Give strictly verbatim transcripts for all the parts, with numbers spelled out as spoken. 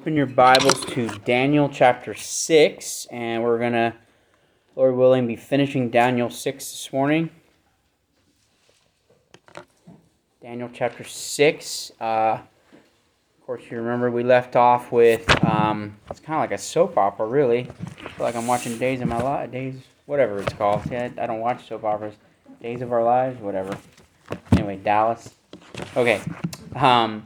Open your Bibles to Daniel chapter six, and we're going to, Lord willing, be finishing Daniel six this morning. Daniel chapter six. Uh, of course, you remember we left off with, um, it's kind of like a soap opera, really. I feel like I'm watching Days of My Life, Days, whatever it's called. Yeah, I don't watch soap operas. Days of Our Lives, whatever. Anyway, Dallas. Okay. Um,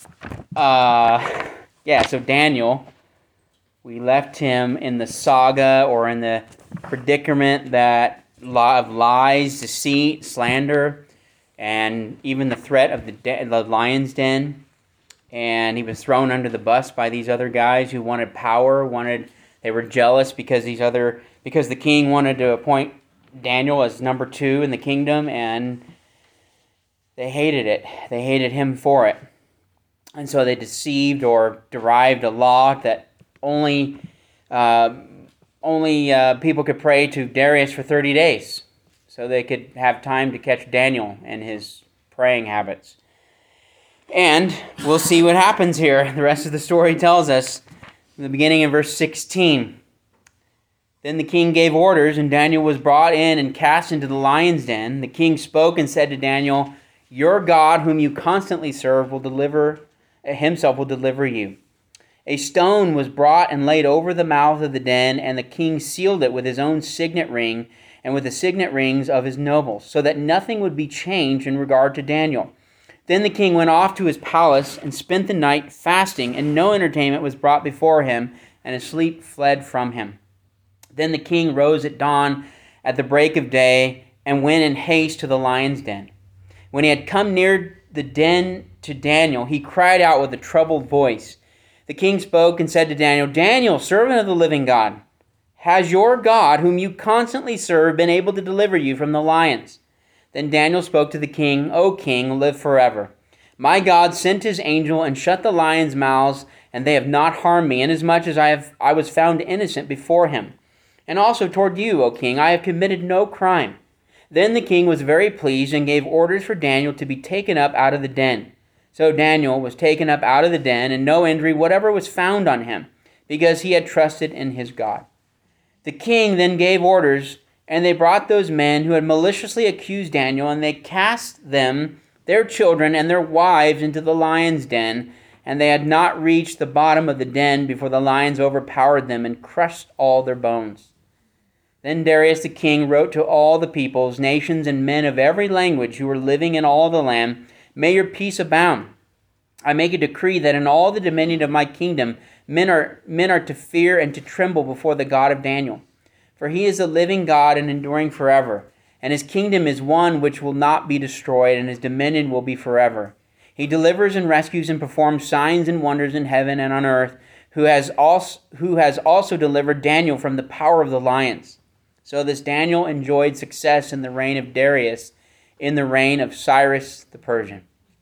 uh... Yeah, so Daniel, we left him in the saga or in the predicament that of lies, deceit, slander, and even the threat of the, de- the lion's den. And he was thrown under the bus by these other guys who wanted power, wanted they were jealous because these other because the king wanted to appoint Daniel as number two in the kingdom, and they hated it. They hated him for it. And so they deceived or derived a law that only uh, only uh, people could pray to Darius for thirty days, so they could have time to catch Daniel and his praying habits. And we'll see what happens here. The rest of the story tells us in the beginning in verse sixteen. Then the king gave orders, and Daniel was brought in and cast into the lion's den. The king spoke and said to Daniel, "Your God, whom you constantly serve, will deliver himself will deliver you." A stone was brought and laid over the mouth of the den, and the king sealed it with his own signet ring and with the signet rings of his nobles, so that nothing would be changed in regard to Daniel. Then the king went off to his palace and spent the night fasting, and no entertainment was brought before him, and his sleep fled from him. Then the king rose at dawn at the break of day and went in haste to the lion's den. When he had come near the den to Daniel, he cried out with a troubled voice. The king spoke and said to Daniel, "Daniel, servant of the living God, has your God, whom you constantly serve, been able to deliver you from the lions?" Then Daniel spoke to the king, "O king, live forever. My God sent his angel and shut the lions' mouths, and they have not harmed me, inasmuch as I have I was found innocent before him. And also toward you, O king, I have committed no crime." Then the king was very pleased and gave orders for Daniel to be taken up out of the den. So Daniel was taken up out of the den, and no injury whatever was found on him, because he had trusted in his God. The king then gave orders, and they brought those men who had maliciously accused Daniel, and they cast them, their children, and their wives into the lion's den, and they had not reached the bottom of the den before the lions overpowered them and crushed all their bones. Then Darius the king wrote to all the peoples, nations, and men of every language who were living in all the land, "May your peace abound. I make a decree that in all the dominion of my kingdom men are, men are to fear and to tremble before the God of Daniel. For he is a living God and enduring forever, and his kingdom is one which will not be destroyed, and his dominion will be forever. He delivers and rescues and performs signs and wonders in heaven and on earth, who has also, who has also delivered Daniel from the power of the lions." So this Daniel enjoyed success in the reign of Darius, in the reign of Cyrus the Persian.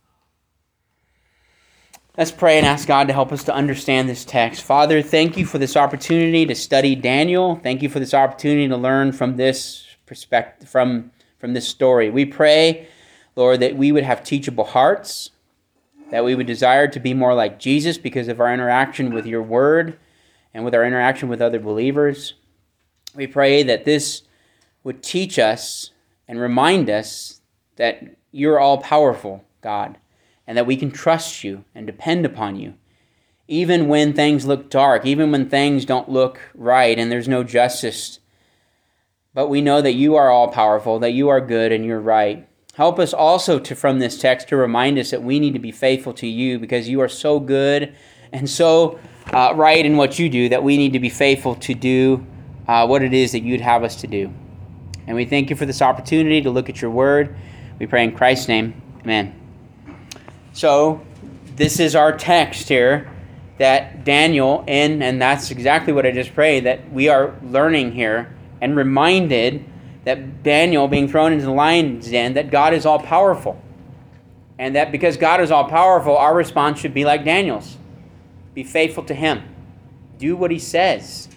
Let's pray and ask God to help us to understand this text. Father, thank you for this opportunity to study Daniel. Thank you for this opportunity to learn from this perspective, from, from this story. We pray, Lord, that we would have teachable hearts, that we would desire to be more like Jesus because of our interaction with your word and with our interaction with other believers. We pray that this would teach us and remind us that you're all-powerful, God, and that we can trust you and depend upon you, even when things look dark, even when things don't look right and there's no justice. But we know that you are all-powerful, that you are good and you're right. Help us also to, from this text, to remind us that we need to be faithful to you because you are so good and so uh, right in what you do that we need to be faithful to do Uh, what it is that you'd have us to do. And we thank you for this opportunity to look at your word. We pray in Christ's name. Amen. So, this is our text here that Daniel, in, and that's exactly what I just prayed, that we are learning here and reminded that Daniel being thrown into the lion's den, that God is all-powerful. And that because God is all-powerful, our response should be like Daniel's. Be faithful to him. Do what he says.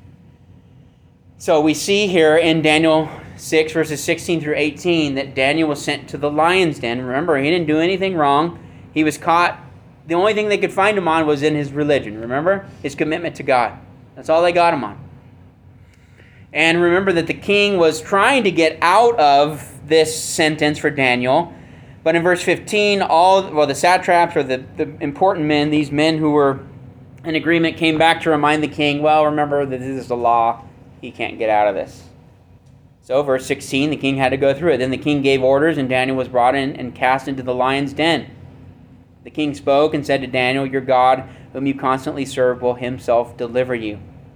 So we see here in Daniel six, verses sixteen through eighteen, that Daniel was sent to the lion's den. Remember, he didn't do anything wrong. He was caught The only thing they could find him on was in his religion, remember? His commitment to God. That's all they got him on. And remember that the king was trying to get out of this sentence for Daniel. But in verse fifteen, all well, the satraps or the, the important men, these men who were in agreement, came back to remind the king, well, remember that this is the law. He can't get out of this. So verse sixteen, the king had to go through it. Then the king gave orders, and Daniel was brought in and cast into the lion's den. The king spoke and said to Daniel, your God, whom you constantly serve, will himself deliver you.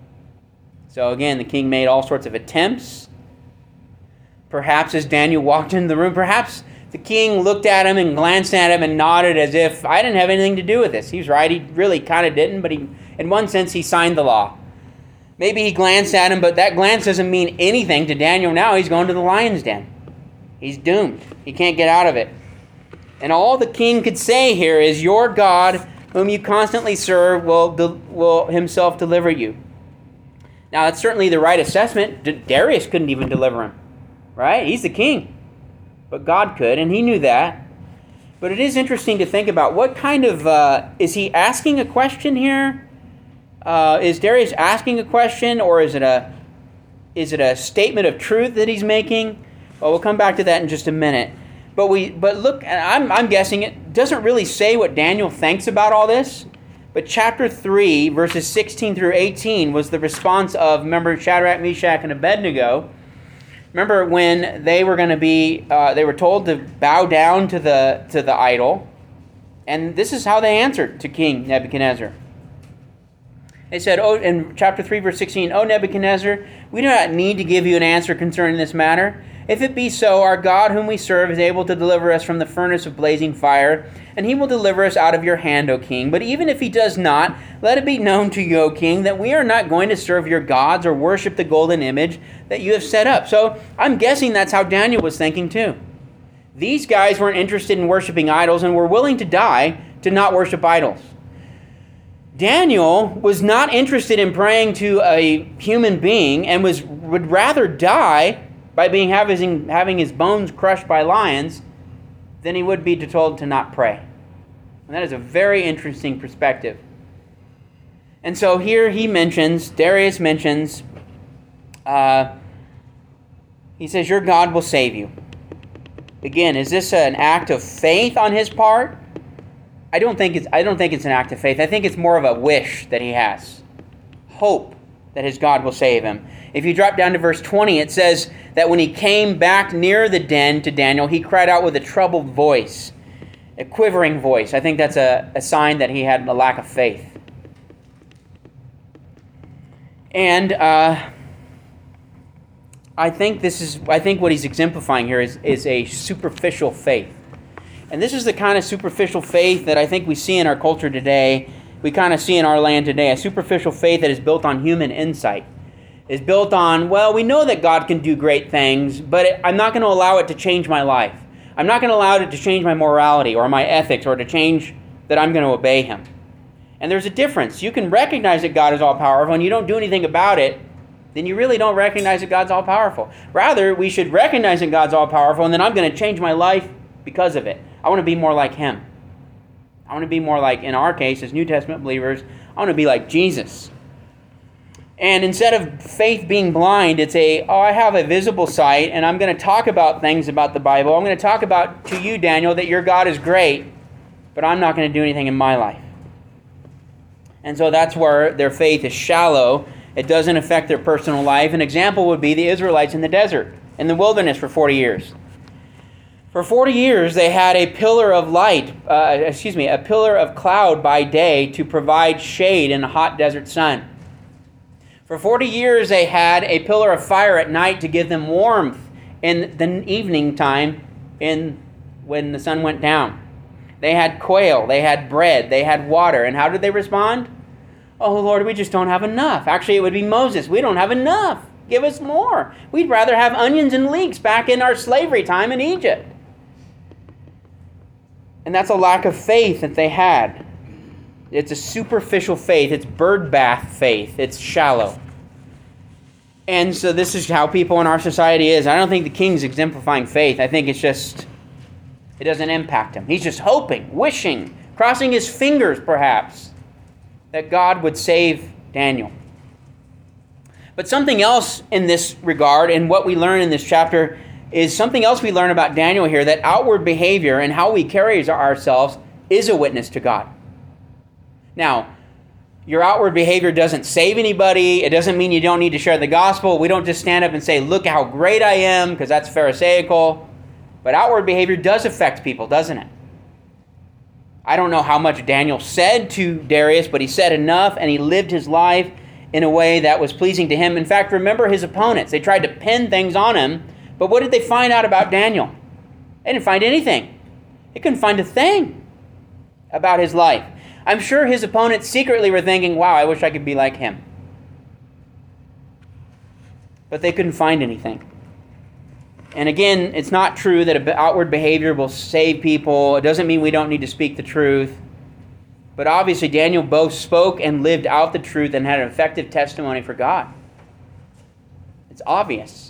So again, the king made all sorts of attempts. Perhaps as Daniel walked into the room, perhaps the king looked at him and glanced at him and nodded as if, I didn't have anything to do with this. He's right, he really kind of didn't, but he, in one sense he signed the law. Maybe he glanced at him, but that glance doesn't mean anything to Daniel now. He's going to the lion's den. He's doomed. He can't get out of it. And all the king could say here is, your God, whom you constantly serve, will, de- will himself deliver you. Now, that's certainly the right assessment. D- Darius couldn't even deliver him, right? He's the king. But God could, and he knew that. But it is interesting to think about what kind of, uh, is he asking a question here? Uh, is Darius asking a question, or is it a, is it a statement of truth that he's making? Well, we'll come back to that in just a minute. But we, but look, I'm, I'm guessing it doesn't really say what Daniel thinks about all this. But chapter three, verses sixteen through eighteen, was the response of, remember, Shadrach, Meshach, and Abednego. Remember when they were going to be, uh, they were told to bow down to the to the idol, and this is how they answered to King Nebuchadnezzar. They said, "Oh, in chapter three, verse sixteen, O Nebuchadnezzar, we do not need to give you an answer concerning this matter. If it be so, our God whom we serve is able to deliver us from the furnace of blazing fire, and he will deliver us out of your hand, O king. But even if he does not, let it be known to you, O king, that we are not going to serve your gods or worship the golden image that you have set up." So I'm guessing that's how Daniel was thinking too. These guys weren't interested in worshiping idols and were willing to die to not worship idols. Daniel was not interested in praying to a human being and was would rather die by being having, having his bones crushed by lions than he would be told to not pray. And that is a very interesting perspective. And so here he mentions, Darius mentions, uh, he says, your God will save you. Again, is this an act of faith on his part? I don't think it's I don't think it's an act of faith. I think it's more of a wish that he has. Hope that his God will save him. If you drop down to verse twenty, it says that when he came back near the den to Daniel, he cried out with a troubled voice, a quivering voice. I think that's a, a sign that he had a lack of faith. And uh, I think this is I think what he's exemplifying here is, is a superficial faith. And this is the kind of superficial faith that I think we see in our culture today. We kind of see in our land today. A superficial faith that is built on human insight. Is built on, well, we know that God can do great things, but it, I'm not going to allow it to change my life. I'm not going to allow it to change my morality or my ethics or to change that I'm going to obey him. And there's a difference. You can recognize that God is all-powerful and you don't do anything about it, then you really don't recognize that God's all-powerful. Rather, we should recognize that God's all-powerful and then I'm going to change my life because of it. I want to be more like him. I want to be more like, in our case, as New Testament believers, I want to be like Jesus. And instead of faith being blind, it's a, oh, I have a visible sight, and I'm going to talk about things about the Bible. I'm going to talk about to you, Daniel, that your God is great, but I'm not going to do anything in my life. And so that's where their faith is shallow. It doesn't affect their personal life. An example would be the Israelites in the desert, in the wilderness for forty years. For forty years, they had a pillar of light, uh, excuse me, a pillar of cloud by day to provide shade in a hot desert sun. For forty years, they had a pillar of fire at night to give them warmth in the evening time in, when the sun went down. They had quail, they had bread, they had water. And how did they respond? Oh, Lord, we just don't have enough. Actually, it would be Moses. We don't have enough. Give us more. We'd rather have onions and leeks back in our slavery time in Egypt. And that's a lack of faith that they had. It's a superficial faith. It's bird bath faith. It's shallow. And so this is how people in our society is. I don't think the king's exemplifying faith. I think it's just, it doesn't impact him. He's just hoping, wishing, crossing his fingers perhaps, that God would save Daniel. But something else in this regard, and what we learn in this chapter, is something else we learn about Daniel here, that outward behavior and how we carry ourselves is a witness to God. Now, your outward behavior doesn't save anybody. It doesn't mean you don't need to share the gospel. We don't just stand up and say, look how great I am, because that's Pharisaical. But outward behavior does affect people, doesn't it? I don't know how much Daniel said to Darius, but he said enough, and he lived his life in a way that was pleasing to him. In fact, remember his opponents. They tried to pin things on him, but what did they find out about Daniel? They didn't find anything. They couldn't find a thing about his life. I'm sure his opponents secretly were thinking, wow, I wish I could be like him. But they couldn't find anything. And again, it's not true that outward behavior will save people. It doesn't mean we don't need to speak the truth. But obviously, Daniel both spoke and lived out the truth and had an effective testimony for God. It's obvious.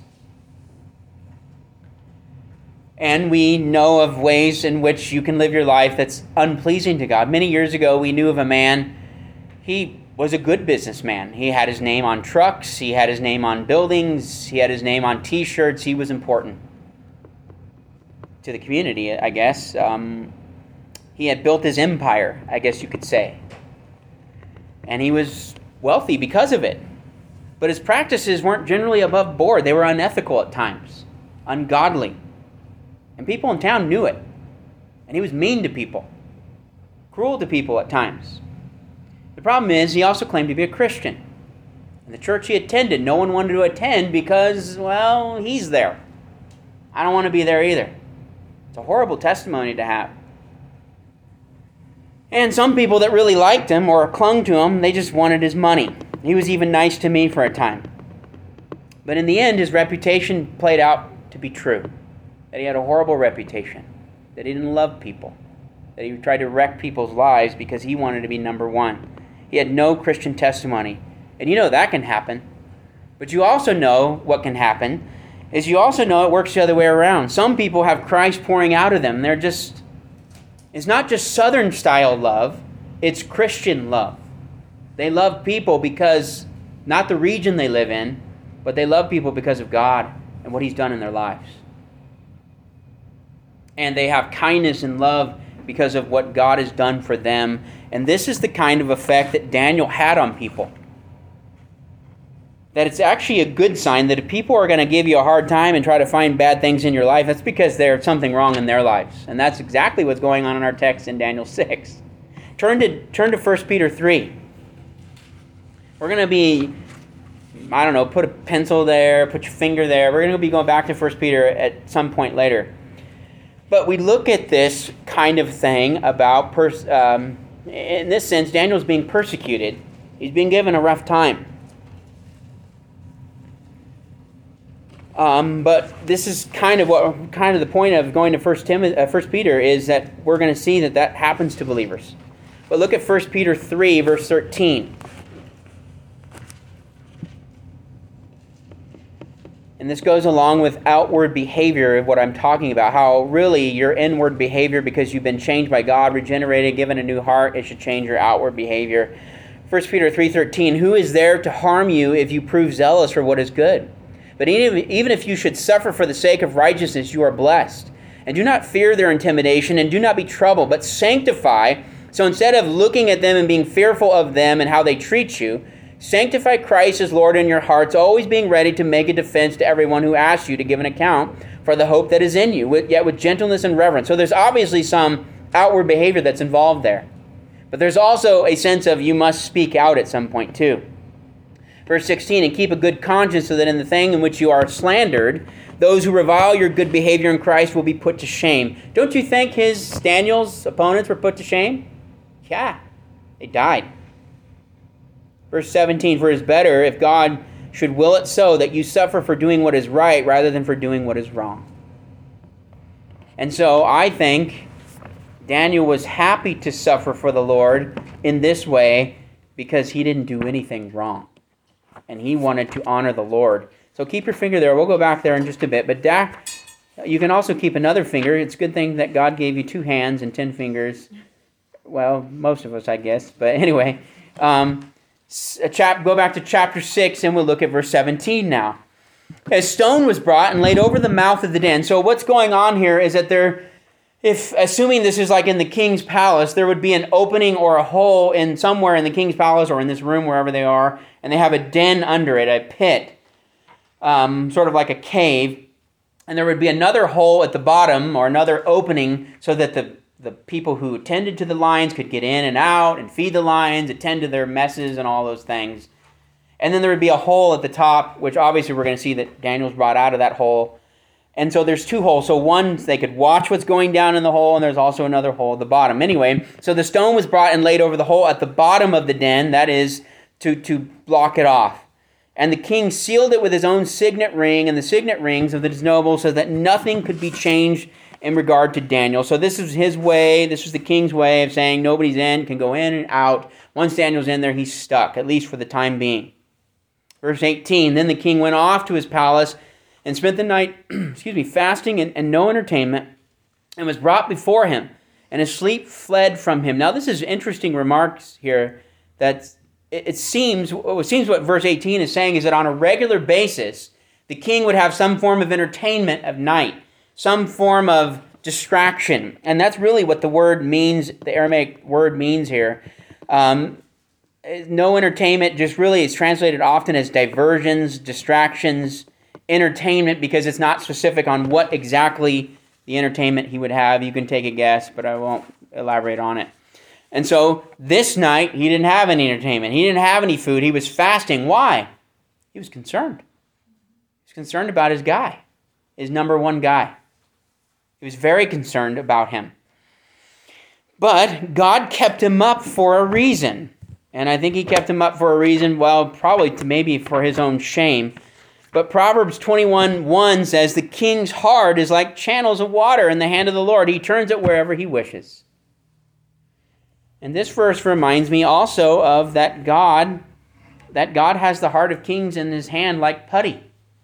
And we know of ways in which you can live your life that's unpleasing to God. Many years ago, we knew of a man. He was a good businessman. He had his name on trucks. He had his name on buildings. He had his name on T-shirts. He was important to the community, I guess. Um, he had built his empire, I guess you could say. And he was wealthy because of it. But his practices weren't generally above board. They were unethical at times, ungodly. And people in town knew it. And he was mean to people, cruel to people at times. The problem is, he also claimed to be a Christian. And the church he attended, no one wanted to attend because, well, he's there. I don't want to be there either. It's a horrible testimony to have. And some people that really liked him or clung to him, they just wanted his money. He was even nice to me for a time. But in the end, his reputation played out to be true. That he had a horrible reputation, that he didn't love people, that he tried to wreck people's lives because he wanted to be number one. He had no Christian testimony. And you know that can happen. But you also know what can happen is you also know it works the other way around. Some people have Christ pouring out of them. They're just, it's not just Southern style love, it's Christian love. They love people because, not the region they live in, but they love people because of God and what he's done in their lives. And they have kindness and love because of what God has done for them. And this is the kind of effect that Daniel had on people. That it's actually a good sign that if people are going to give you a hard time and try to find bad things in your life, that's because there's something wrong in their lives. And that's exactly what's going on in our text in Daniel six. Turn to, turn to First Peter three. We're going to be, I don't know, put a pencil there, put your finger there. We're going to be going back to First Peter at some point later. But we look at this kind of thing about, pers- um, in this sense, Daniel's being persecuted. He's being given a rough time. Um, but this is kind of what, kind of the point of going to First Timothy, uh, First Peter is that we're going to see that that happens to believers. But look at First Peter three, verse thirteen. And this goes along with outward behavior of what I'm talking about, how really your inward behavior, because you've been changed by God, regenerated, given a new heart, it should change your outward behavior. First Peter three thirteen, who is there to harm you if you prove zealous for what is good? But even, even if you should suffer for the sake of righteousness, you are blessed. And do not fear their intimidation, and do not be troubled, but sanctify. So instead of looking at them and being fearful of them and how they treat you, sanctify Christ as Lord in your hearts, always being ready to make a defense to everyone who asks you to give an account for the hope that is in you, yet with gentleness and reverence. So there's obviously some outward behavior that's involved there. But there's also a sense of you must speak out at some point too. Verse sixteen, and keep a good conscience so that in the thing in which you are slandered, those who revile your good behavior in Christ will be put to shame. Don't you think his, Daniel's opponents were put to shame? Yeah, they died. Verse seventeen, for it is better if God should will it so that you suffer for doing what is right rather than for doing what is wrong. And so I think Daniel was happy to suffer for the Lord in this way because he didn't do anything wrong. And he wanted to honor the Lord. So keep your finger there. We'll go back there in just a bit. But da- you can also keep another finger. It's a good thing that God gave you two hands and ten fingers. well, most of us, I guess. But anyway, um, a chap, go back to chapter six, and we'll look at verse seventeen now. A stone was brought and laid over the mouth of the den. So what's going on here is that there, if assuming this is like in the king's palace, there would be an opening or a hole in somewhere in the king's palace or in this room, wherever they are, and they have a den under it, a pit, um, sort of like a cave. And there would be another hole at the bottom or another opening so that the, the people who attended to the lions could get in and out and feed the lions, attend to their messes and all those things. And then there would be a hole at the top, which obviously we're going to see that Daniel's brought out of that hole. And so there's two holes. So one, they could watch what's going down in the hole, and there's also another hole at the bottom. Anyway, so the stone was brought and laid over the hole at the bottom of the den, that is, to, to block it off. And the king sealed it with his own signet ring and the signet rings of the nobles so that nothing could be changed in regard to Daniel. So this is his way, this was the king's way of saying nobody's in, can go in and out. Once Daniel's in there, he's stuck, at least for the time being. Verse eighteen, then the king went off to his palace and spent the night, excuse me, fasting and, and no entertainment, and was brought before him, and his sleep fled from him. Now this is interesting remarks here, that it, it seems, it seems what verse eighteen is saying is that on a regular basis, the king would have some form of entertainment of night, some form of distraction, and that's really what the word means, the Aramaic word means here. Um, no entertainment, just really it's translated often as diversions, distractions, entertainment, because it's not specific on what exactly the entertainment he would have. You can take a guess, but I won't elaborate on it. And so this night, he didn't have any entertainment. He didn't have any food. He was fasting. Why? He was concerned. He was concerned about his guy, his number one guy. He was very concerned about him. But God kept him up for a reason. And I think he kept him up for a reason, well, probably to maybe for his own shame. But Proverbs twenty-one one says, the king's heart is like channels of water in the hand of the Lord. He turns it wherever he wishes. And this verse reminds me also of that God, that God has the heart of kings in his hand like putty,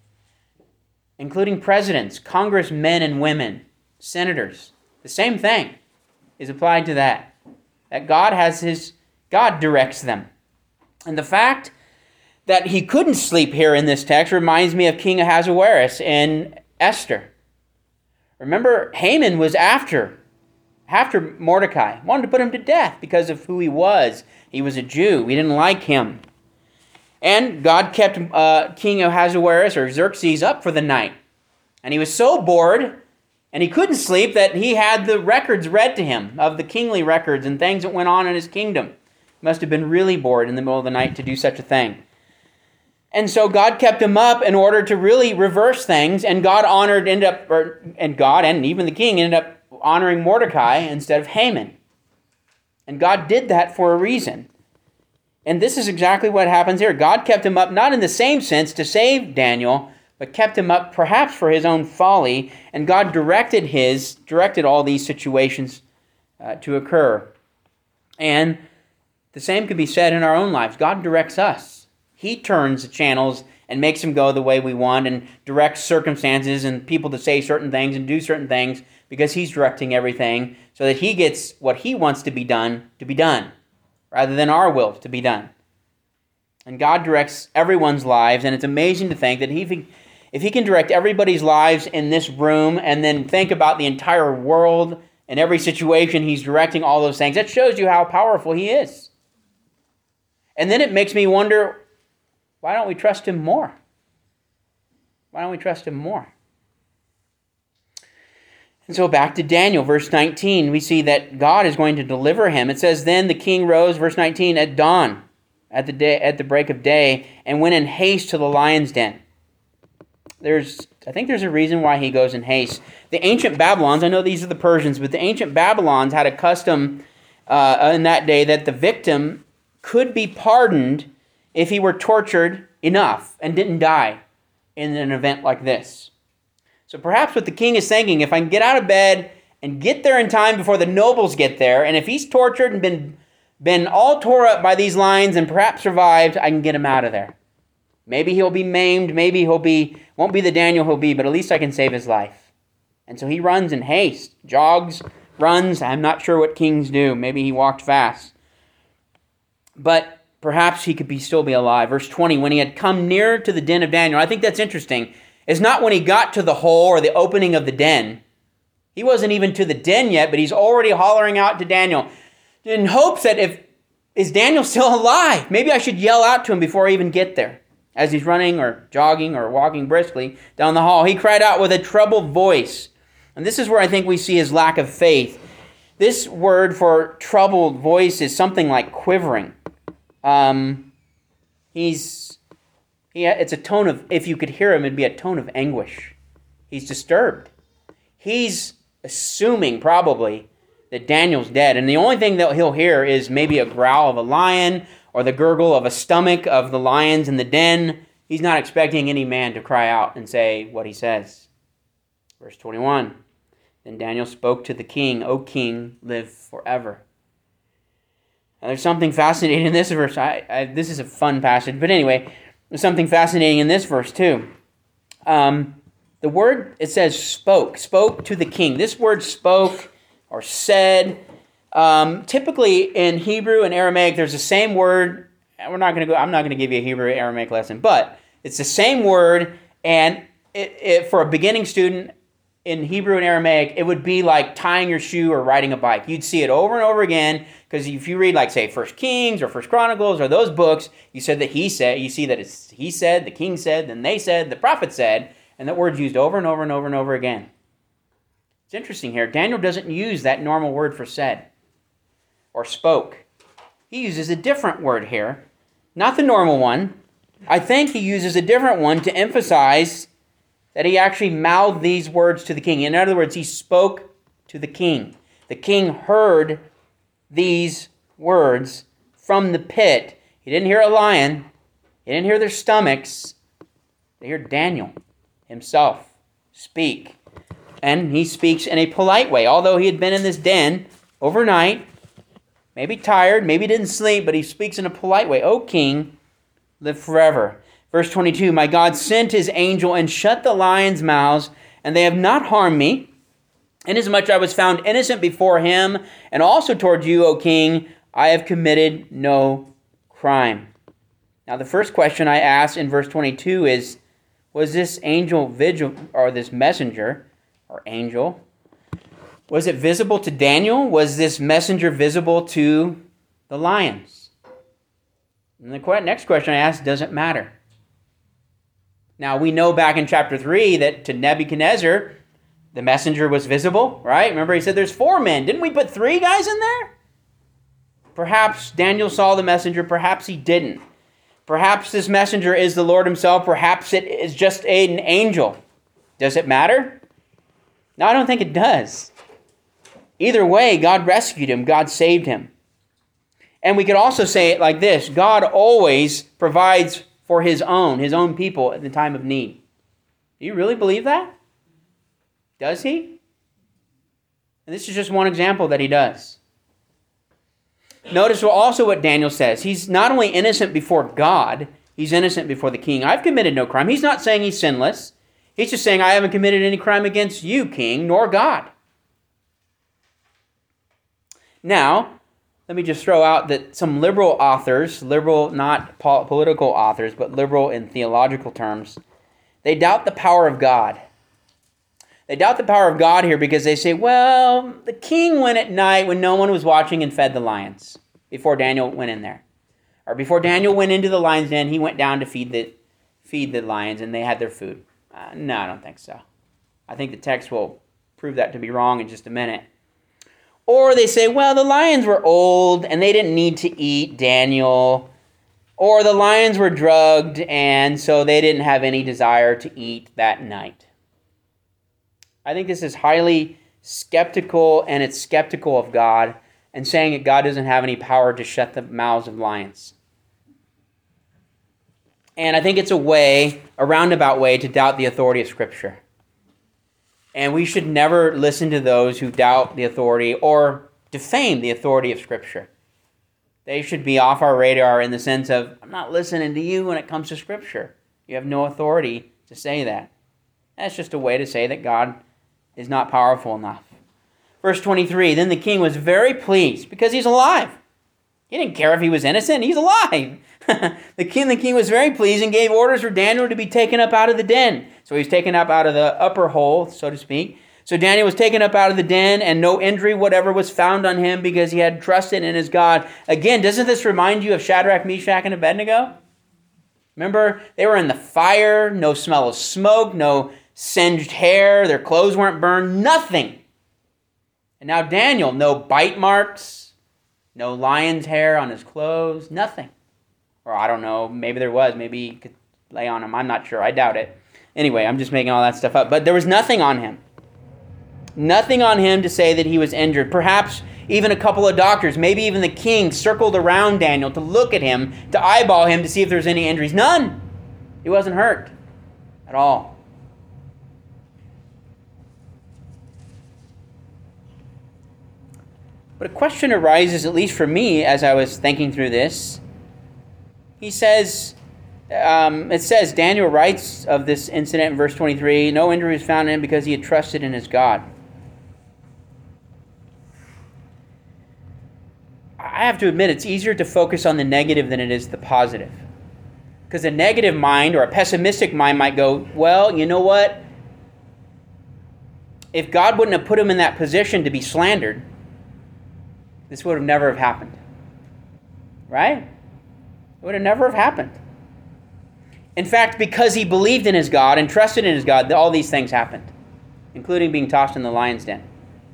including presidents, congressmen and women, senators. The same thing is applied to that. That God has his, God directs them. And the fact that he couldn't sleep here in this text reminds me of King Ahasuerus in Esther. Remember, Haman was after, after Mordecai, wanted to put him to death because of who he was. He was a Jew. We didn't like him. And God kept uh, King Ahasuerus or Xerxes up for the night. And he was so bored and he couldn't sleep that he had the records read to him of the kingly records and things that went on in his kingdom. He must have been really bored in the middle of the night to do such a thing. And so God kept him up in order to really reverse things, and God honored, ended up, or, and God and even the king ended up honoring Mordecai instead of Haman. And God did that for a reason. And this is exactly what happens here. God kept him up, not in the same sense to save Daniel, but kept him up perhaps for his own folly, and God directed his, directed all these situations uh, to occur. And the same could be said in our own lives. God directs us. He turns the channels and makes them go the way we want and directs circumstances and people to say certain things and do certain things because he's directing everything so that he gets what he wants to be done to be done rather than our will to be done. And God directs everyone's lives, and it's amazing to think that he, if he can direct everybody's lives in this room and then think about the entire world and every situation he's directing all those things, that shows you how powerful he is. And then it makes me wonder, why don't we trust him more? Why don't we trust him more? And so back to Daniel, verse nineteen, we see that God is going to deliver him. It says, then the king rose, verse nineteen, at dawn, at the day, at the break of day, and went in haste to the lion's den. There's, I think there's a reason why he goes in haste. The ancient Babylons, I know these are the Persians, but the ancient Babylons had a custom uh, in that day that the victim could be pardoned if he were tortured enough and didn't die in an event like this. So perhaps what the king is thinking, if I can get out of bed and get there in time before the nobles get there, and if he's tortured and been, been all tore up by these lions and perhaps survived, I can get him out of there. Maybe he'll be maimed, maybe he'll be, won't be the Daniel he'll be, but at least I can save his life. And so he runs in haste, jogs runs. I'm not sure what kings do. Maybe he walked fast. But perhaps he could be still be alive. Verse twenty, when he had come near to the den of Daniel, I think that's interesting. It's not when he got to the hole or the opening of the den. He wasn't even to the den yet, but he's already hollering out to Daniel in hopes that if, is Daniel still alive? Maybe I should yell out to him before I even get there. As he's running or jogging or walking briskly down the hall, he cried out with a troubled voice. And this is where I think we see his lack of faith. This word for troubled voice is something like quivering. Um, he's, he, it's a tone of, if you could hear him, it'd be a tone of anguish. He's disturbed. He's assuming probably that Daniel's dead. And the only thing that he'll hear is maybe a growl of a lion or the gurgle of a stomach of the lions in the den. He's not expecting any man to cry out and say what he says. Verse twenty-one, then Daniel spoke to the king, O king, live forever. Now, there's something fascinating in this verse. I, I, this is a fun passage. But anyway, there's something fascinating in this verse too. Um, the word, it says spoke, spoke to the king. This word spoke or said, um, typically in Hebrew and Aramaic, there's the same word. We're not going to go, I'm not going to give you a Hebrew Aramaic lesson, but it's the same word. And it, it, for a beginning student in Hebrew and Aramaic, it would be like tying your shoe or riding a bike. You'd see it over and over again, because if you read, like, say, First Kings or First Chronicles or those books, you said that he said, you see that it's he said, the king said, then they said, the prophet said, and that word's used over and over and over and over again. It's interesting here. Daniel doesn't use that normal word for said or spoke. He uses a different word here, not the normal one. I think he uses a different one to emphasize that he actually mouthed these words to the king. In other words, he spoke to the king. The king heard these words from the pit. He didn't hear a lion. He didn't hear their stomachs. They heard Daniel himself speak. And he speaks in a polite way. Although he had been in this den overnight, maybe tired, maybe didn't sleep, but he speaks in a polite way. O king, live forever. Verse twenty-two, my God sent his angel and shut the lions' mouths, and they have not harmed me, inasmuch I was found innocent before him, and also toward you, O king, I have committed no crime. Now the first question I asked in verse twenty-two is, was this angel vigil, or this messenger, or angel, was it visible to Daniel? Was this messenger visible to the lions? And the next question I asked, does it matter? Now, we know back in chapter three that to Nebuchadnezzar, the messenger was visible, right? Remember, he said there's four men. Didn't we put three guys in there? Perhaps Daniel saw the messenger. Perhaps he didn't. Perhaps this messenger is the Lord himself. Perhaps it is just an angel. Does it matter? No, I don't think it does. Either way, God rescued him. God saved him. And we could also say it like this. God always provides for his own, his own people at the time of need. Do you really believe that? Does he? And this is just one example that he does. Notice also what Daniel says. He's not only innocent before God, he's innocent before the king. I've committed no crime. He's not saying he's sinless. He's just saying, I haven't committed any crime against you, king, nor God. Now, let me just throw out that some liberal authors, liberal not political authors, but liberal in theological terms, they doubt the power of God. They doubt the power of God here because they say, well, the king went at night when no one was watching and fed the lions before Daniel went in there. Or before Daniel went into the lion's den, he went down to feed the, feed the lions and they had their food. Uh, no, I don't think so. I think the text will prove that to be wrong in just a minute. Or they say, well, the lions were old and they didn't need to eat Daniel. Or the lions were drugged and so they didn't have any desire to eat that night. I think this is highly skeptical, and it's skeptical of God and saying that God doesn't have any power to shut the mouths of lions. And I think it's a way, a roundabout way, to doubt the authority of Scripture. And we should never listen to those who doubt the authority or defame the authority of Scripture. They should be off our radar in the sense of, I'm not listening to you when it comes to Scripture. You have no authority to say that. That's just a way to say that God is not powerful enough. Verse twenty-three, then the king was very pleased because he's alive. He didn't care if he was innocent. He's alive. the king the king was very pleased and gave orders for Daniel to be taken up out of the den. So he was taken up out of the upper hole, so to speak. So Daniel was taken up out of the den, and no injury whatever was found on him because he had trusted in his God. Again, doesn't this remind you of Shadrach, Meshach, and Abednego? Remember, they were in the fire, no smell of smoke, no singed hair, their clothes weren't burned, nothing. And now Daniel, no bite marks, no lion's hair on his clothes, nothing. Or I don't know, maybe there was, maybe he could lay on him, I'm not sure, I doubt it. Anyway, I'm just making all that stuff up. But there was nothing on him. Nothing on him to say that he was injured. Perhaps even a couple of doctors, maybe even the king circled around Daniel to look at him, to eyeball him to see if there's any injuries. None. He wasn't hurt at all. But a question arises, at least for me, as I was thinking through this. He says, um, it says, Daniel writes of this incident in verse twenty-three, no injury was found in him because he had trusted in his God. I have to admit, it's easier to focus on the negative than it is the positive. Because a negative mind or a pessimistic mind might go, well, you know what? If God wouldn't have put him in that position to be slandered, this would have never have happened. Right? It would have never have happened. In fact, because he believed in his God and trusted in his God, all these things happened, including being tossed in the lion's den.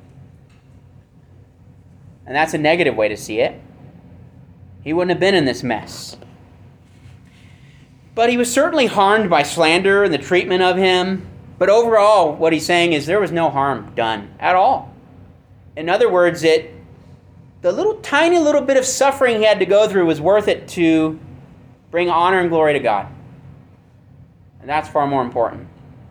And that's a negative way to see it. He wouldn't have been in this mess. But he was certainly harmed by slander and the treatment of him. But overall, what he's saying is there was no harm done at all. In other words, it the little tiny little bit of suffering he had to go through was worth it to bring honor and glory to God. And that's far more important.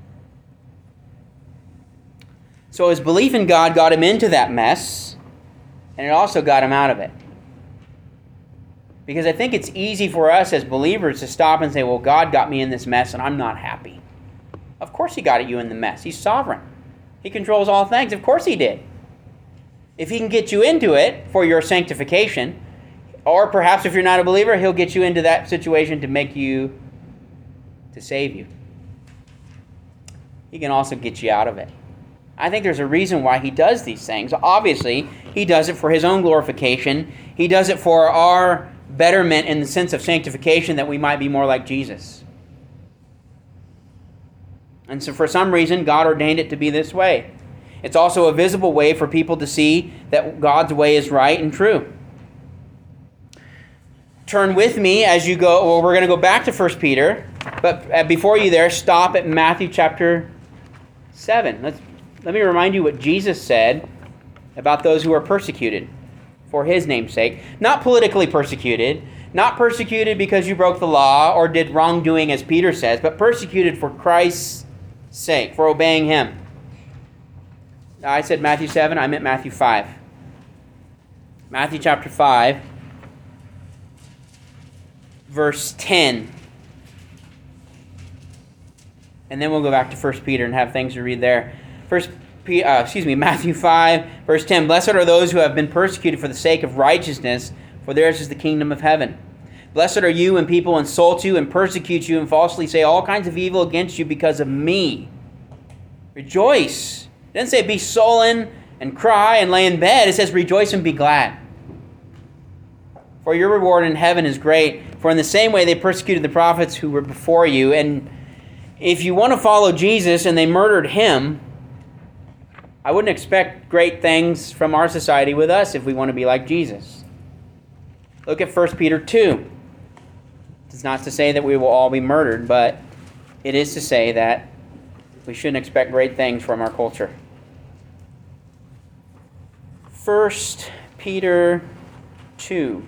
So his belief in God got him into that mess, and it also got him out of it. Because I think it's easy for us as believers to stop and say, well, God got me in this mess and I'm not happy. Of course he got you in the mess. He's sovereign. He controls all things. Of course he did. If he can get you into it for your sanctification, or perhaps if you're not a believer, he'll get you into that situation to make you, to save you. He can also get you out of it. I think there's a reason why he does these things. Obviously, he does it for his own glorification. He does it for our betterment in the sense of sanctification, that we might be more like Jesus. And so for some reason, God ordained it to be this way. It's also a visible way for people to see that God's way is right and true. Turn with me as you go, well, we're going to go back to First Peter, but before you there, stop at Matthew chapter seven. Let's, let me remind you what Jesus said about those who are persecuted for his name's sake. Not politically persecuted, not persecuted because you broke the law or did wrongdoing, as Peter says, but persecuted for Christ's sake, for obeying him. I said Matthew seven, I meant Matthew five. Matthew chapter five, verse ten. And then we'll go back to First Peter and have things to read there. First, uh, excuse me, Matthew five, verse ten. Blessed are those who have been persecuted for the sake of righteousness, for theirs is the kingdom of heaven. Blessed are you when people insult you and persecute you and falsely say all kinds of evil against you because of me. Rejoice. It doesn't say be sullen and cry and lay in bed. It says rejoice and be glad. For your reward in heaven is great. For in the same way they persecuted the prophets who were before you. And if you want to follow Jesus and they murdered him, I wouldn't expect great things from our society with us if we want to be like Jesus. Look at First Peter two. It's not to say that we will all be murdered, but it is to say that we shouldn't expect great things from our culture. First Peter two.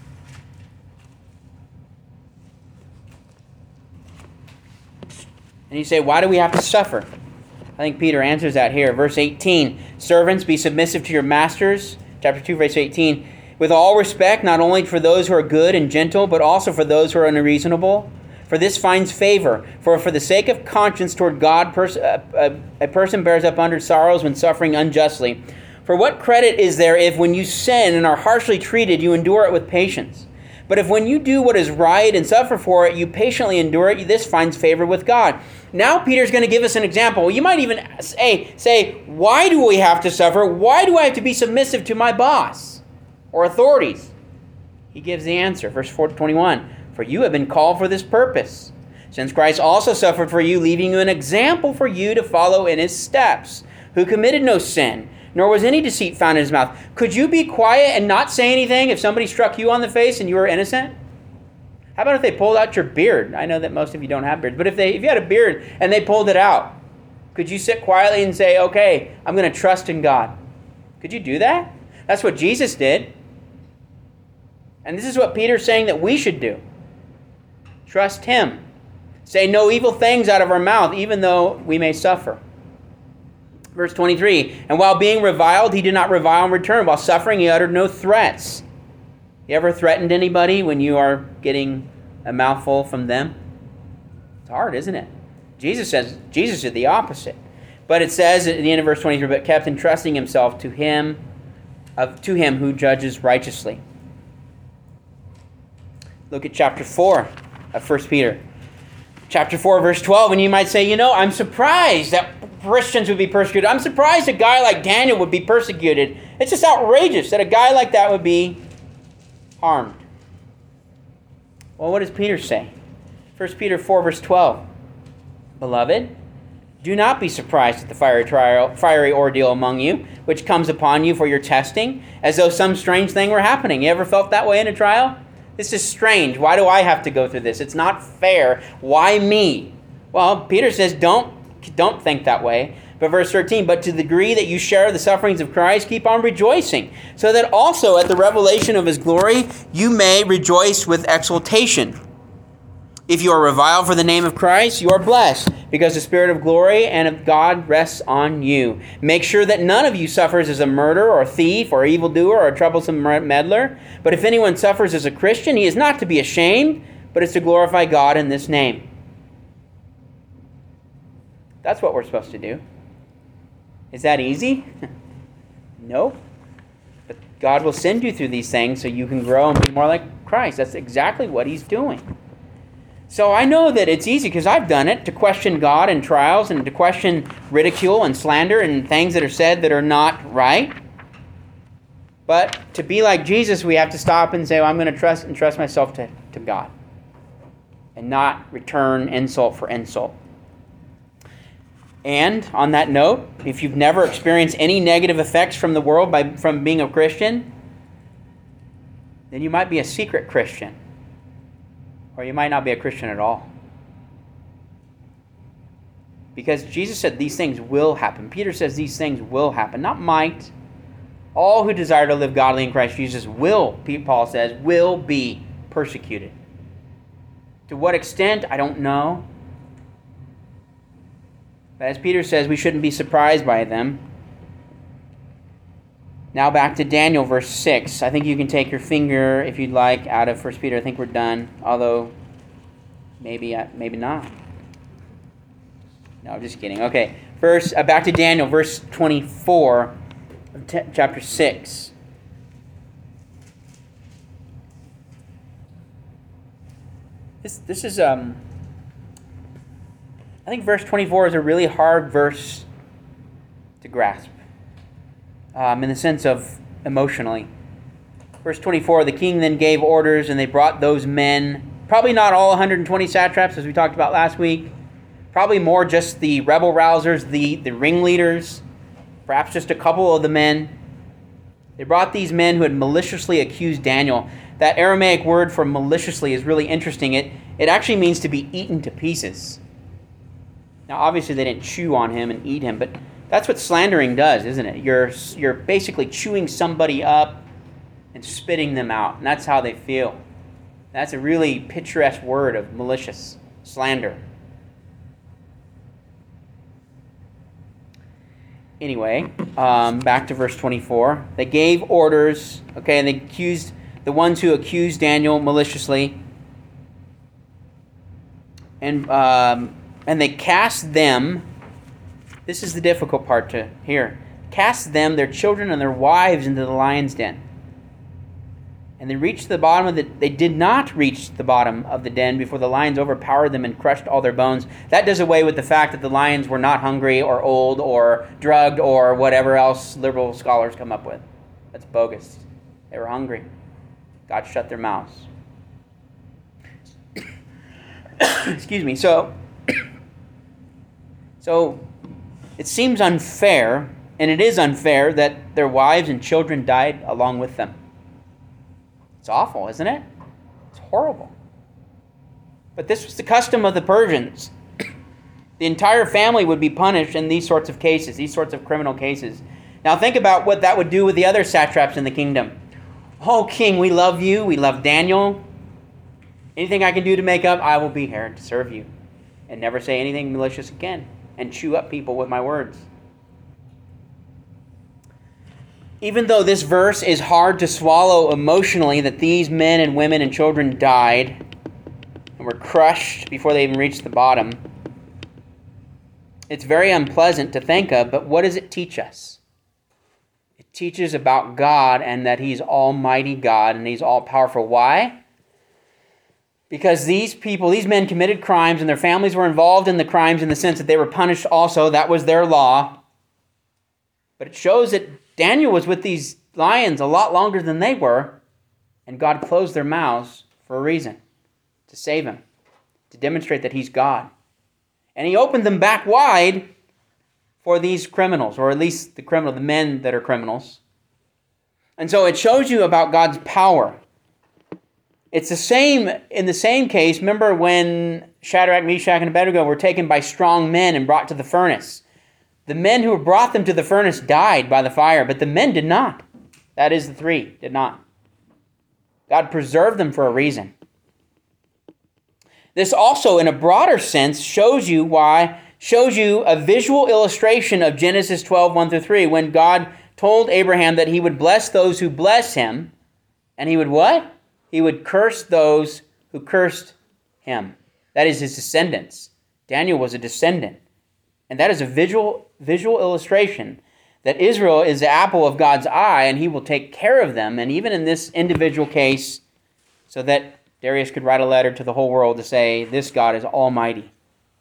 And you say, why do we have to suffer? I think Peter answers that here. Verse eighteen, servants, be submissive to your masters. Chapter two, verse eighteen. With all respect, not only for those who are good and gentle, but also for those who are unreasonable. For this finds favor. For for the sake of conscience toward God, pers- a, a, a person bears up under sorrows when suffering unjustly. For what credit is there if when you sin and are harshly treated, you endure it with patience? But if when you do what is right and suffer for it, you patiently endure it, this finds favor with God. Now Peter's going to give us an example. You might even say, say, why do we have to suffer? Why do I have to be submissive to my boss or authorities? He gives the answer. Verse twenty-one, for you have been called for this purpose, since Christ also suffered for you, leaving you an example for you to follow in his steps, who committed no sin, nor was any deceit found in his mouth. Could you be quiet and not say anything if somebody struck you on the face and you were innocent? How about if they pulled out your beard? I know that most of you don't have beards, but if they if you had a beard and they pulled it out, could you sit quietly and say, okay, I'm going to trust in God? Could you do that? That's what Jesus did. And this is what Peter's saying that we should do. Trust him. Say no evil things out of our mouth, even though we may suffer. Verse twenty-three, and while being reviled, he did not revile in return. While suffering, he uttered no threats. You ever threatened anybody when you are getting a mouthful from them? It's hard, isn't it? Jesus says, Jesus did the opposite. But it says at the end of verse twenty-three, but kept entrusting himself to him, of, to him who judges righteously. Look at chapter four of First Peter. Chapter four, verse twelve, and you might say, you know, I'm surprised that Christians would be persecuted. I'm surprised a guy like Daniel would be persecuted. It's just outrageous that a guy like that would be harmed. Well, what does Peter say? First Peter four, verse twelve. Beloved, do not be surprised at the fiery trial, fiery ordeal among you, which comes upon you for your testing, as though some strange thing were happening. You ever felt that way in a trial? This is strange. Why do I have to go through this? It's not fair. Why me? Well, Peter says, don't Don't think that way. But verse thirteen, but to the degree that you share the sufferings of Christ, keep on rejoicing, so that also at the revelation of his glory you may rejoice with exultation. If you are reviled for the name of Christ, you are blessed, because the Spirit of glory and of God rests on you. Make sure that none of you suffers as a murderer or thief or evildoer or a troublesome meddler. But if anyone suffers as a Christian, he is not to be ashamed, but is to glorify God in this name. That's what we're supposed to do. Is that easy? No. But God will send you through these things so you can grow and be more like Christ. That's exactly what he's doing. So I know that it's easy because I've done it, to question God in trials and to question ridicule and slander and things that are said that are not right. But to be like Jesus, we have to stop and say, well, I'm going to trust and trust myself to, to God and not return insult for insult. And on that note, if you've never experienced any negative effects from the world by from being a Christian, then you might be a secret Christian. Or you might not be a Christian at all. Because Jesus said these things will happen. Peter says these things will happen, not might. All who desire to live godly in Christ Jesus will, Paul says, will be persecuted. To what extent, I don't know. But as Peter says, we shouldn't be surprised by them. Now back to Daniel, verse six. I think you can take your finger, if you'd like, out of First Peter. I think we're done. Although, maybe maybe not. No, I'm just kidding. Okay, verse uh, back to Daniel, verse twenty-four of t- chapter six. This this is um. I think verse twenty-four is a really hard verse to grasp, um, in the sense of emotionally. Verse twenty-four, the king then gave orders, and they brought those men, probably not all one hundred twenty satraps, as we talked about last week, probably more just the rebel rousers, the, the ringleaders, perhaps just a couple of the men. They brought these men who had maliciously accused Daniel. That Aramaic word for maliciously is really interesting. It, it actually means to be eaten to pieces. Now, obviously, they didn't chew on him and eat him, but that's what slandering does, isn't it? You're you're basically chewing somebody up and spitting them out, and that's how they feel. That's a really picturesque word of malicious slander. Anyway, um, back to verse twenty-four. They gave orders, okay, and they accused the ones who accused Daniel maliciously, and um, and they cast them. This is the difficult part to hear. cast them, their children, and their wives into the lion's den. And they reached the bottom of the... They did not reach the bottom of the den before the lions overpowered them and crushed all their bones. That does away with the fact that the lions were not hungry or old or drugged or whatever else liberal scholars come up with. That's bogus. They were hungry. God shut their mouths. Excuse me. So, so it seems unfair, and it is unfair, that their wives and children died along with them. It's awful, isn't it? It's horrible. But this was the custom of the Persians. The entire family would be punished in these sorts of cases, these sorts of criminal cases. Now think about what that would do with the other satraps in the kingdom. Oh, king, we love you. We love Daniel. Anything I can do to make up, I will be here to serve you. And never say anything malicious again. And chew up people with my words. Even though this verse is hard to swallow emotionally, that these men and women and children died and were crushed before they even reached the bottom, it's very unpleasant to think of, but what does it teach us? It teaches about God and that He's Almighty God and He's all-powerful. Why? Because these people, these men committed crimes and their families were involved in the crimes in the sense that they were punished also. That was their law. But it shows that Daniel was with these lions a lot longer than they were, and God closed their mouths for a reason, to save him, to demonstrate that He's God. And He opened them back wide for these criminals, or at least the criminal, the men that are criminals. And so it shows you about God's power. It's the same, in the same case, remember when Shadrach, Meshach, and Abednego were taken by strong men and brought to the furnace. The men who brought them to the furnace died by the fire, but the men did not. That is, the three did not. God preserved them for a reason. This also, in a broader sense, shows you why, shows you a visual illustration of Genesis twelve, one through three, when God told Abraham that He would bless those who bless him, and He would what? He would curse those who cursed him. That is, his descendants. Daniel was a descendant. And that is a visual visual illustration that Israel is the apple of God's eye, and He will take care of them, and even in this individual case, so that Darius could write a letter to the whole world to say, this God is almighty.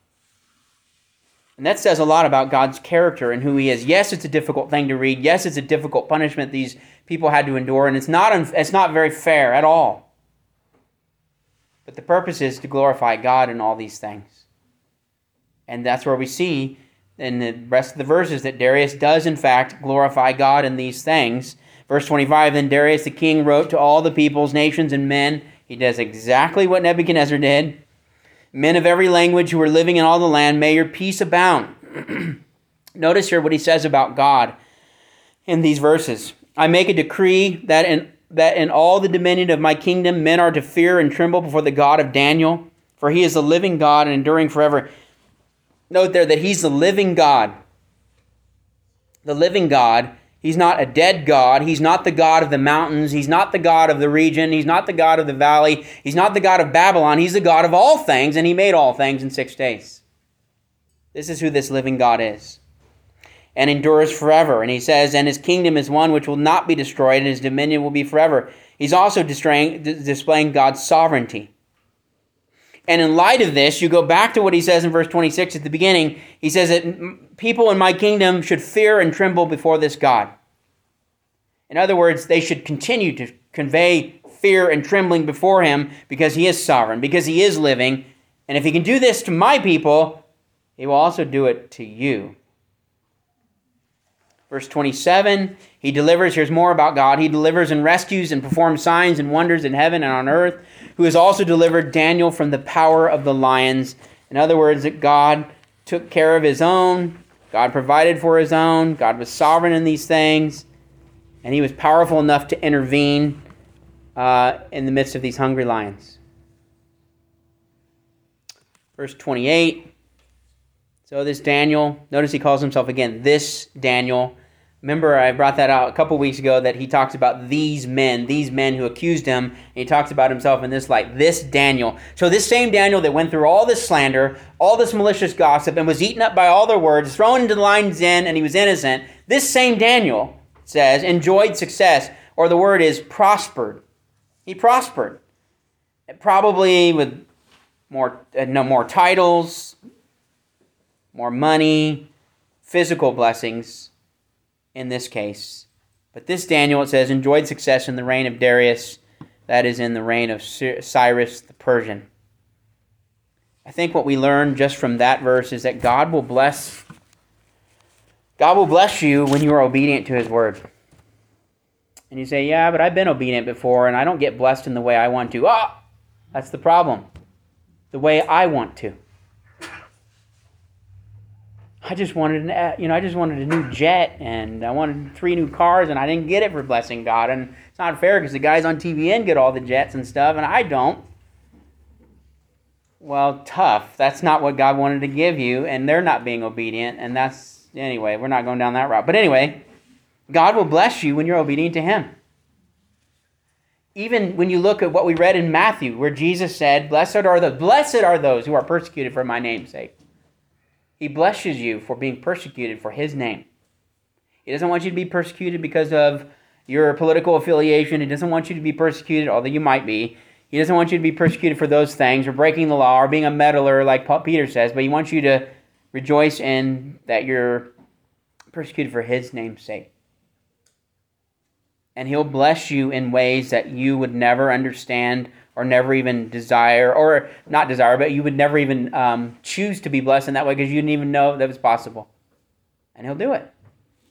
And that says a lot about God's character and who He is. Yes, it's a difficult thing to read. Yes, it's a difficult punishment these people had to endure, and it's not, it's not very fair at all. But the purpose is to glorify God in all these things. And that's where we see in the rest of the verses that Darius does, in fact, glorify God in these things. Verse twenty-five, then Darius the king wrote to all the peoples, nations, and men. He does exactly what Nebuchadnezzar did. Men of every language who are living in all the land, may your peace abound. Notice here what he says about God in these verses. I make a decree that in, that in all the dominion of my kingdom, men are to fear and tremble before the God of Daniel, for He is the living God and enduring forever. Note there that He's the living God. The living God. He's not a dead God. He's not the God of the mountains. He's not the God of the region. He's not the God of the valley. He's not the God of Babylon. He's the God of all things, and He made all things in six days. This is who this living God is. And endures forever. And he says, and His kingdom is one which will not be destroyed, and His dominion will be forever. He's also displaying, displaying God's sovereignty. And in light of this, you go back to what he says in verse twenty-six at the beginning. He says that people in my kingdom should fear and tremble before this God. In other words, they should continue to convey fear and trembling before Him because He is sovereign, because He is living. And if He can do this to my people, He will also do it to you. Verse twenty-seven, He delivers, here's more about God. He delivers and rescues and performs signs and wonders in heaven and on earth, who has also delivered Daniel from the power of the lions. In other words, that God took care of His own. God provided for His own. God was sovereign in these things. And He was powerful enough to intervene uh, in the midst of these hungry lions. Verse twenty-eight. So this Daniel, notice he calls himself again, this Daniel. Remember, I brought that out a couple weeks ago, that he talks about these men, these men who accused him, and he talks about himself in this light, this Daniel. So this same Daniel that went through all this slander, all this malicious gossip, and was eaten up by all their words, thrown into the lion's den, and he was innocent, this same Daniel says, enjoyed success, or the word is prospered. He prospered. Probably with more, uh, no more titles, more money, physical blessings in this case. But this Daniel, it says, enjoyed success in the reign of Darius, that is in the reign of Cyrus the Persian. I think what we learn just from that verse is that God will bless God will bless you when you are obedient to his word. And you say, yeah, but I've been obedient before and I don't get blessed in the way I want to. Ah, that's the problem. The way I want to. I just wanted an, you know, I just wanted a new jet and I wanted three new cars and I didn't get it for blessing God. And it's not fair because the guys on T V N get all the jets and stuff and I don't. Well, tough. That's not what God wanted to give you, and they're not being obedient, and that's, anyway, we're not going down that route. But anyway, God will bless you when you're obedient to him. Even when you look at what we read in Matthew, where Jesus said, Blessed are the blessed are those who are persecuted for my name's sake. He blesses you for being persecuted for his name. He doesn't want you to be persecuted because of your political affiliation. He doesn't want you to be persecuted, although you might be. He doesn't want you to be persecuted for those things, or breaking the law, or being a meddler, like Peter says, but he wants you to rejoice in that you're persecuted for his name's sake. And he'll bless you in ways that you would never understand or never even desire, or not desire, but you would never even um, choose to be blessed in that way because you didn't even know that was possible. And he'll do it.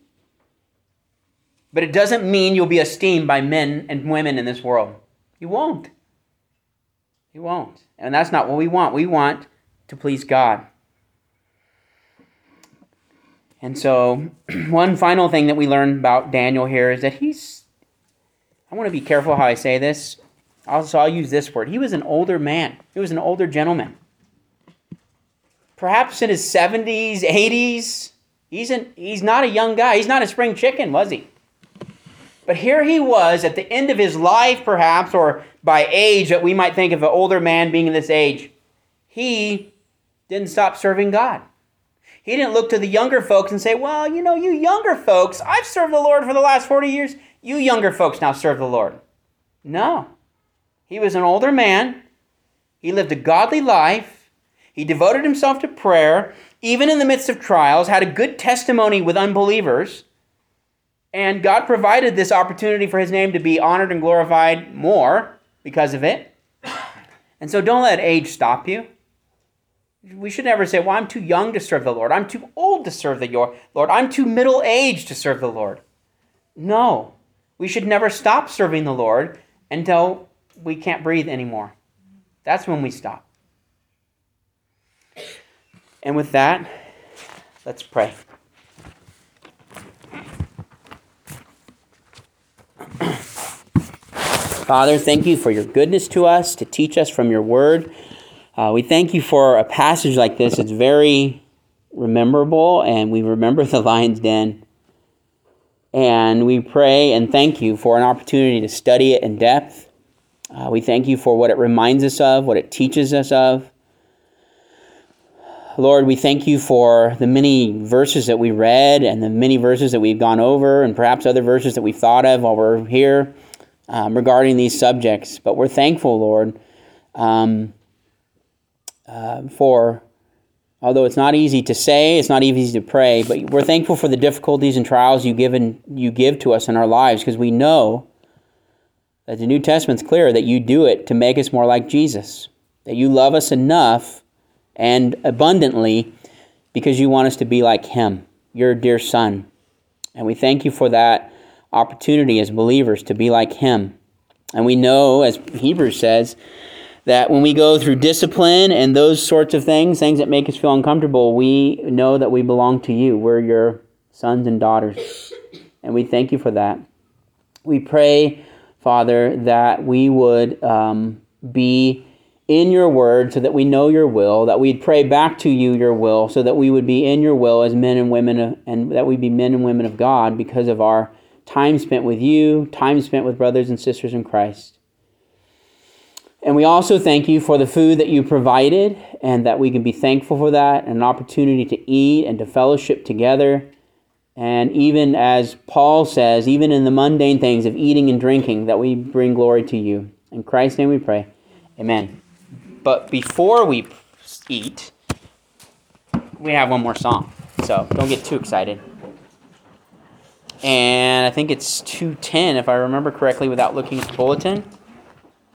But it doesn't mean you'll be esteemed by men and women in this world. You won't. You won't. And that's not what we want. We want to please God. And so, one final thing that we learn about Daniel here is that he's, I want to be careful how I say this. Also, I'll use this word. He was an older man. He was an older gentleman. Perhaps in his seventies, eighties. He's, an, he's not a young guy. He's not a spring chicken, was he? But here he was at the end of his life, perhaps, or by age that we might think of an older man being in this age. He didn't stop serving God. He didn't look to the younger folks and say, well, you know, you younger folks, I've served the Lord for the last forty years. You younger folks now serve the Lord. No. He was an older man. He lived a godly life. He devoted himself to prayer, even in the midst of trials, had a good testimony with unbelievers. And God provided this opportunity for his name to be honored and glorified more because of it. And so don't let age stop you. We should never say, well, I'm too young to serve the Lord. I'm too old to serve the Lord. I'm too middle-aged to serve the Lord. No. We should never stop serving the Lord until we can't breathe anymore. That's when we stop. And with that, let's pray. Father, thank you for your goodness to us, to teach us from your word. Uh, we thank you for a passage like this. It's very rememberable, and we remember the lion's den. And we pray and thank you for an opportunity to study it in depth. Uh, we thank you for what it reminds us of, what it teaches us of. Lord, we thank you for the many verses that we read and the many verses that we've gone over, and perhaps other verses that we've thought of while we're here um, regarding these subjects. But we're thankful, Lord, um, uh, for, although it's not easy to say, it's not easy to pray, but we're thankful for the difficulties and trials you given you give to us in our lives, because we know that the New Testament's clear that you do it to make us more like Jesus, that you love us enough and abundantly because you want us to be like him, your dear Son. And we thank you for that opportunity as believers to be like him. And we know, as Hebrews says, that when we go through discipline and those sorts of things, things that make us feel uncomfortable, we know that we belong to you. We're your sons and daughters. And we thank you for that. We pray, Father, that we would um, be in your word so that we know your will, that we'd pray back to you your will, so that we would be in your will as men and women, of, and that we'd be men and women of God because of our time spent with you, time spent with brothers and sisters in Christ. And we also thank you for the food that you provided, and that we can be thankful for that, and an opportunity to eat and to fellowship together. And even as Paul says, even in the mundane things of eating and drinking, that we bring glory to you. In Christ's name we pray. Amen. But before we eat, we have one more song. So don't get too excited. And I think it's two ten, if I remember correctly, without looking at the bulletin.